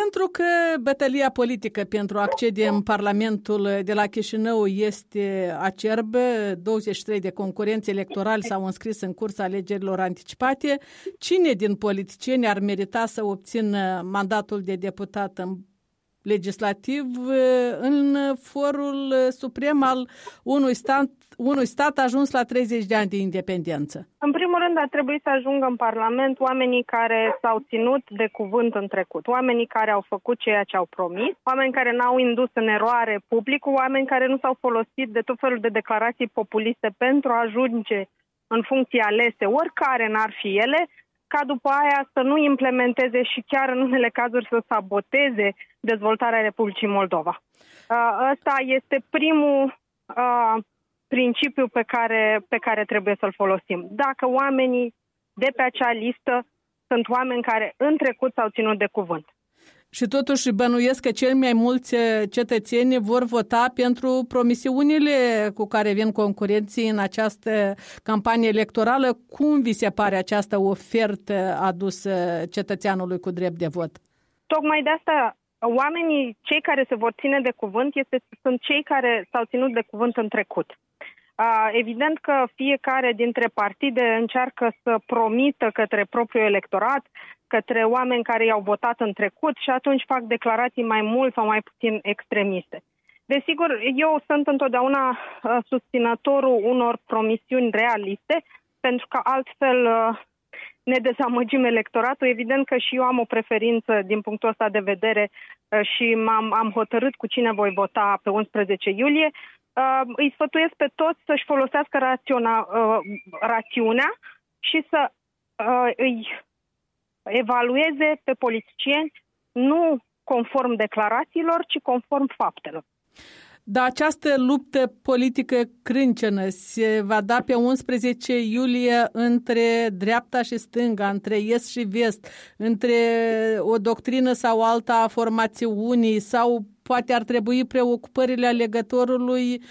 pentru că bătălia politică pentru a accede în Parlamentul de la Chișinău este acerbă, 23 de concurenți electorali s-au înscris în cursa alegerilor anticipate, cine din politicieni ar merita să obțină mandatul de deputat în legislativ în forul suprem al unui stat ajuns la 30 de ani de independență? În primul rând ar trebui să ajungă în Parlament oamenii care s-au ținut de cuvânt în trecut, oamenii care au făcut ceea ce au promis, oameni care n-au indus în eroare publicul, oameni care nu s-au folosit de tot felul de declarații populiste pentru a ajunge în funcții alese, oricare n-ar fi ele, ca după aia să nu implementeze și chiar în unele cazuri să saboteze dezvoltarea Republicii Moldova. Ăsta este primul principiu pe care trebuie să-l folosim. Dacă oamenii de pe acea listă sunt oameni care în trecut s-au ținut de cuvânt. Și totuși bănuiesc că cel mai mulți cetățeni vor vota pentru promisiunile cu care vin concurenții în această campanie electorală. Cum vi se pare această ofertă adusă cetățeanului cu drept de vot? Tocmai de asta oamenii, cei care se vor ține de cuvânt, sunt cei care s-au ținut de cuvânt în trecut. Evident că fiecare dintre partide încearcă să promită către propriul electorat, către oameni care i-au votat în trecut și atunci fac declarații mai mult sau mai puțin extremiste. Desigur, eu sunt întotdeauna susținătorul unor promisiuni realiste, pentru că altfel ne dezamăgim electoratul. Evident că și eu am o preferință din punctul ăsta de vedere și am hotărât cu cine voi vota pe 11 iulie. Îi sfătuiesc pe toți să-și folosească rațiunea și să îi evalueze pe politicieni nu conform declarațiilor, ci conform faptelor. Dar această luptă politică crâncenă se va da pe 11 iulie între dreapta și stânga, între est și vest, între o doctrină sau alta a formațiunii, sau poate ar trebui preocupările alegătorului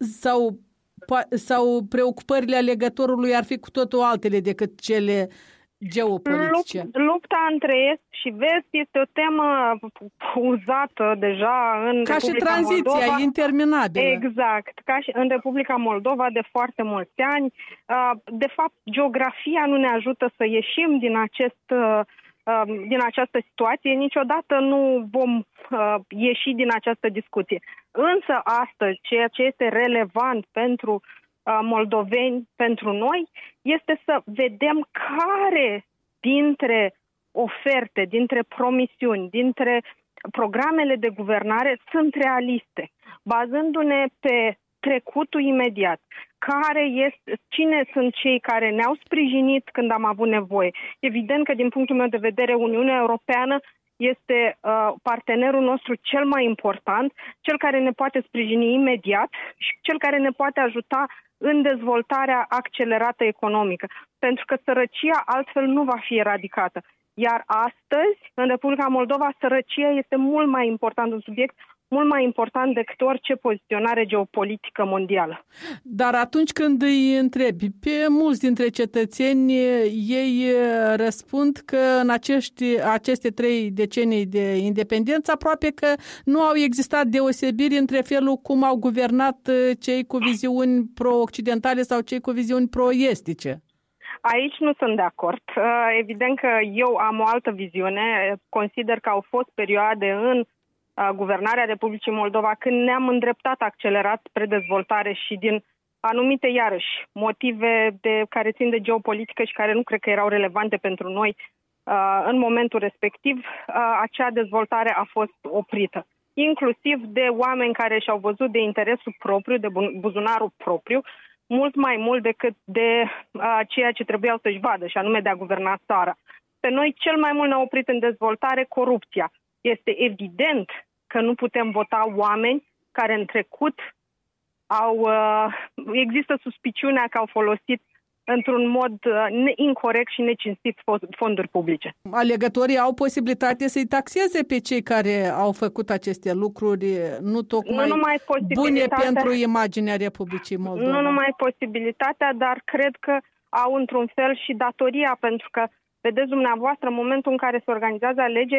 sau preocupările alegătorului ar fi cu totul altele decât cele geopolitice. Lupta între est și vest este o temă uzată deja în ca Republica și tranziția Moldova. interminabilă. Exact, ca și în Republica Moldova de foarte mulți ani. De fapt, geografia nu ne ajută să ieșim din această situație. Niciodată nu vom ieși din această discuție. Însă astăzi, ceea ce este relevant pentru moldoveni, pentru noi, este să vedem care dintre oferte, dintre promisiuni, dintre programele de guvernare sunt realiste, bazându-ne pe trecutul imediat. Cine sunt cei care ne-au sprijinit când am avut nevoie? Evident că, din punctul meu de vedere, Uniunea Europeană este partenerul nostru cel mai important, cel care ne poate sprijini imediat și cel care ne poate ajuta în dezvoltarea accelerată economică, pentru că sărăcia altfel nu va fi eradicată. Iar astăzi, în Republica Moldova, sărăcia este mult mai important un subiect, mult mai important decât orice poziționare geopolitică mondială. Dar atunci când îi întrebi pe mulți dintre cetățeni, ei răspund că în aceste 3 decenii de independență aproape că nu au existat deosebiri între felul cum au guvernat cei cu viziuni pro-occidentale sau cei cu viziuni pro-estice. Aici nu sunt de acord. Evident că eu am o altă viziune. Consider că au fost perioade în guvernarea Republicii Moldova când ne-am îndreptat accelerat spre dezvoltare și din anumite, iarăși, motive care țin de geopolitică și care nu cred că erau relevante pentru noi în momentul respectiv, acea dezvoltare a fost oprită. Inclusiv de oameni care și-au văzut de interesul propriu, de buzunarul propriu, mult mai mult decât de ceea ce trebuiau să-și vadă, și anume de a guverna țara. Pe noi cel mai mult ne-a oprit în dezvoltare corupția. Este evident că nu putem vota oameni care în trecut există suspiciunea că au folosit într-un mod incorect și necinstit fonduri publice. Alegătorii au posibilitate să-i taxeze pe cei care au făcut aceste lucruri nu tocmai bune pentru imaginea Republicii Moldova. Nu numai posibilitatea, dar cred că au într-un fel și datoria, pentru că, vedeți dumneavoastră, în momentul în care se organizează alegeri,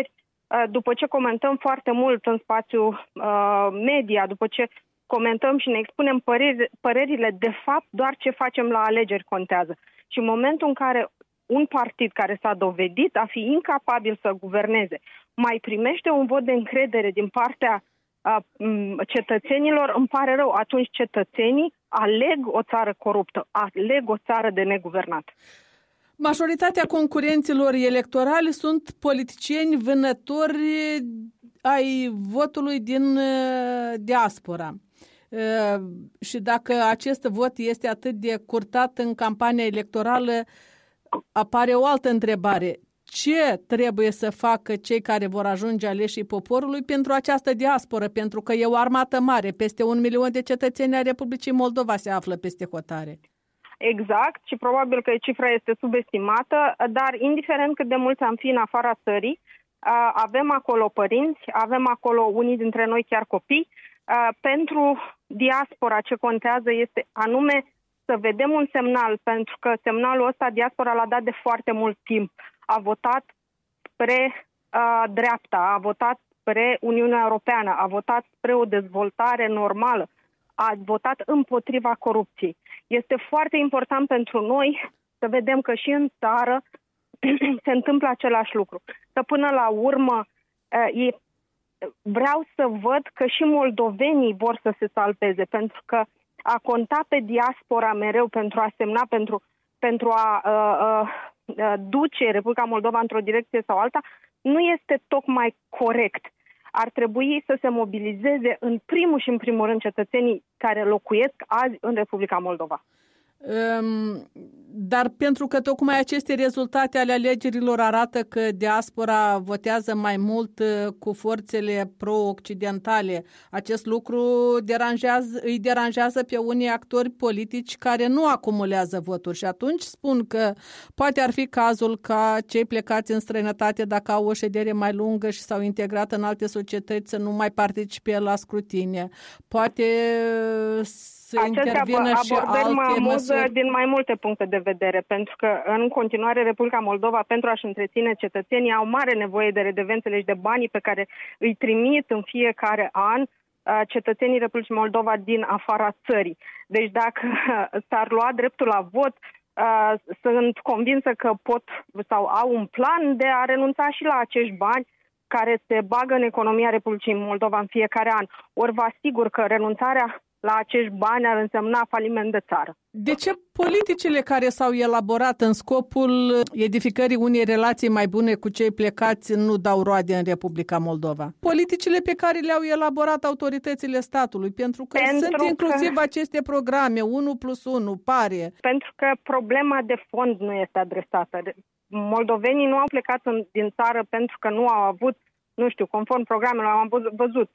după ce comentăm foarte mult în spațiul media, după ce comentăm și ne expunem părerile, de fapt doar ce facem la alegeri contează. Și în momentul în care un partid care s-a dovedit a fi incapabil să guverneze mai primește un vot de încredere din partea cetățenilor, îmi pare rău, atunci cetățenii aleg o țară coruptă, aleg o țară de neguvernat. Majoritatea concurenților electorali sunt politicieni vânători ai votului din diaspora. Și dacă acest vot este atât de curtat în campania electorală, apare o altă întrebare. Ce trebuie să facă cei care vor ajunge aleșii poporului pentru această diasporă? Pentru că e o armată mare, peste 1 milion de cetățeni ai Republicii Moldova se află peste hotare. Exact, și probabil că cifra este subestimată, dar indiferent cât de mulți am fi în afara țării, avem acolo părinți, avem acolo unii dintre noi chiar copii. Pentru diaspora ce contează este anume să vedem un semnal, pentru că semnalul ăsta diaspora l-a dat de foarte mult timp. A votat spre dreapta, a votat spre Uniunea Europeană, a votat spre o dezvoltare normală, a votat împotriva corupției. Este foarte important pentru noi să vedem că și în țară se întâmplă același lucru. Că până la urmă vreau să văd că și moldovenii vor să se salveze, pentru că a conta pe diaspora mereu pentru a semna, pentru a duce Republica Moldova într-o direcție sau alta, nu este tocmai corect. Ar trebui să se mobilizeze în primul și în primul rând cetățenii care locuiesc azi în Republica Moldova. Dar pentru că tocmai aceste rezultate ale alegerilor arată că diaspora votează mai mult cu forțele pro-occidentale, acest lucru îi deranjează pe unii actori politici care nu acumulează voturi și atunci spun că poate ar fi cazul ca cei plecați în străinătate, dacă au o ședere mai lungă și s-au integrat în alte societăți, să nu mai participe la scrutinie. Poate să intervină și alte măsuri din mai multe puncte de vedere, pentru că în continuare Republica Moldova, pentru a-și întreține cetățenii, au mare nevoie de redevențele și de banii pe care îi trimit în fiecare an cetățenii Republicii Moldova din afara țării. Deci dacă s-ar lua dreptul la vot, sunt convinsă că pot sau au un plan de a renunța și la acești bani care se bagă în economia Republicii Moldova în fiecare an. Ori vă asigur că renunțarea la acești bani ar însemna faliment de țară. De ce politicile care s-au elaborat în scopul edificării unei relații mai bune cu cei plecați nu dau roade în Republica Moldova? Politicile pe care le-au elaborat autoritățile statului, pentru că sunt inclusiv aceste programe 1+1, pare. Pentru că problema de fond nu este adresată. Moldovenii nu au plecat din țară pentru că nu au avut, nu știu, conform programelor, am văzut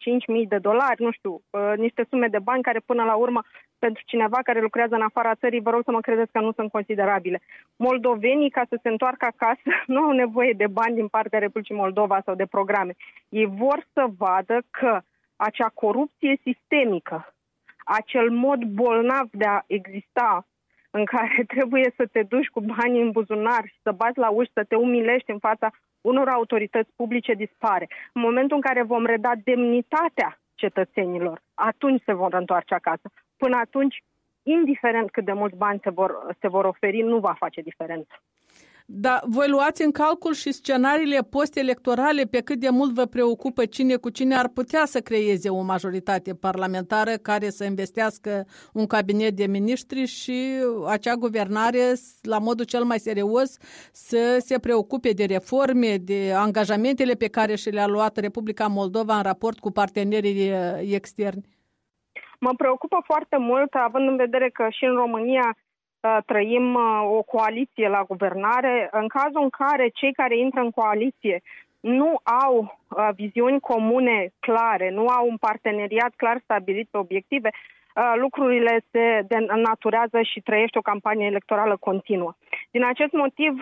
$5.000, niște sume de bani care până la urmă, pentru cineva care lucrează în afara țării, vă rog să mă credeți că nu sunt considerabile. Moldovenii, ca să se întoarcă acasă, nu au nevoie de bani din partea Republicii Moldova sau de programe. Ei vor să vadă că acea corupție sistemică, acel mod bolnav de a exista, în care trebuie să te duci cu banii în buzunar și să bați la uși, să te umilești în fața unor autorități publice, dispare. În momentul în care vom reda demnitatea cetățenilor, atunci se vor întoarce acasă. Până atunci, indiferent cât de mulți bani se vor oferi, nu va face diferență. Dar voi luați în calcul și scenariile post-electorale, pe cât de mult vă preocupă cine cu cine ar putea să creeze o majoritate parlamentară care să investească un cabinet de miniștri și acea guvernare, la modul cel mai serios, să se preocupe de reforme, de angajamentele pe care și le-a luat Republica Moldova în raport cu partenerii externi? Mă preocupă foarte mult, având în vedere că și în România trăim o coaliție la guvernare. În cazul în care cei care intră în coaliție nu au viziuni comune clare, nu au un parteneriat clar stabilit pe obiective, lucrurile se denaturează și trăiește o campanie electorală continuă. Din acest motiv,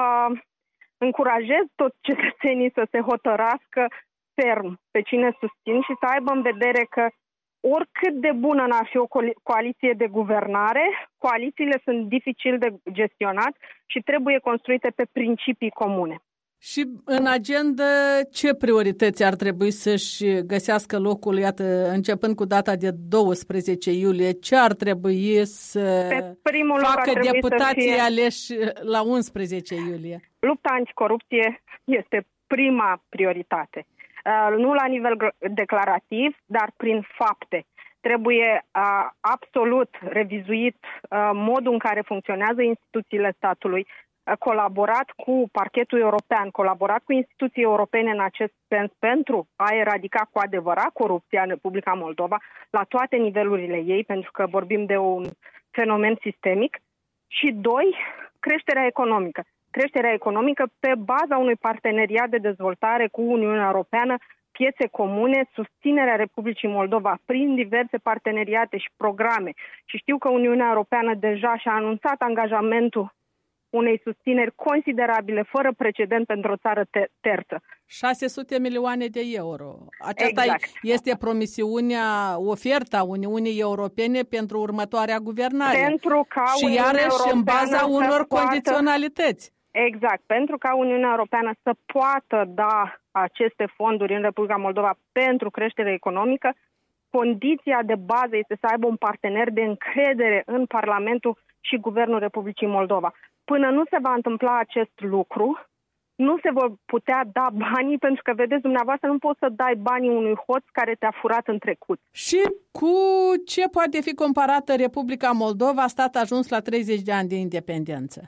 încurajez toți cetățenii să se hotărască ferm pe cine susțin și să aibă în vedere că oricât de bună n-ar fi o coaliție de guvernare, coalițiile sunt dificil de gestionat și trebuie construite pe principii comune. Și în agenda, ce priorități ar trebui să-și găsească locul, iată, începând cu data de 12 iulie, ce ar trebui să facă deputații aleși la 11 iulie? Lupta anticorupție este prima prioritate. Nu la nivel declarativ, dar prin fapte. Trebuie absolut revizuit modul în care funcționează instituțiile statului, colaborat cu parchetul european, colaborat cu instituții europene în acest sens pentru a eradica cu adevărat corupția în Republica Moldova la toate nivelurile ei, pentru că vorbim de un fenomen sistemic. Și doi, creșterea economică. Creșterea economică pe baza unui parteneriat de dezvoltare cu Uniunea Europeană, piețe comune, susținerea Republicii Moldova prin diverse parteneriate și programe. Și știu că Uniunea Europeană deja și-a anunțat angajamentul unei susțineri considerabile, fără precedent pentru o țară terță. 600 milioane de euro. Aceasta este promisiunea, oferta Uniunii Europene pentru următoarea guvernare. Pentru ca și iarăși în baza unor condiționalități. Exact, pentru ca Uniunea Europeană să poată da aceste fonduri în Republica Moldova pentru creștere economică, condiția de bază este să aibă un partener de încredere în Parlamentul și Guvernul Republicii Moldova. Până nu se va întâmpla acest lucru, nu se vor putea da banii, pentru că, vedeți, dumneavoastră nu poți să dai banii unui hoț care te-a furat în trecut. Și cu ce poate fi comparată Republica Moldova, stat ajuns la 30 de ani de independență?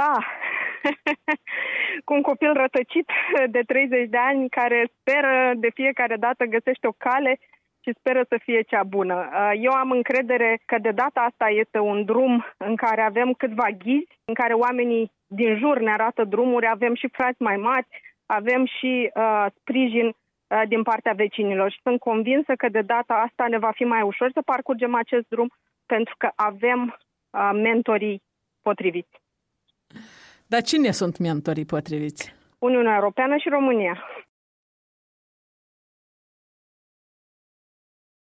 Cu un copil rătăcit de 30 de ani care speră de fiecare dată găsește o cale și speră să fie cea bună. Eu am încredere că de data asta este un drum în care avem câțiva ghizi, în care oamenii din jur ne arată drumuri, avem și frați mai mari, avem și sprijin din partea vecinilor. Și sunt convinsă că de data asta ne va fi mai ușor să parcurgem acest drum, pentru că avem mentorii potriviți. Dar cine sunt mentorii potriviți? Uniunea Europeană și România.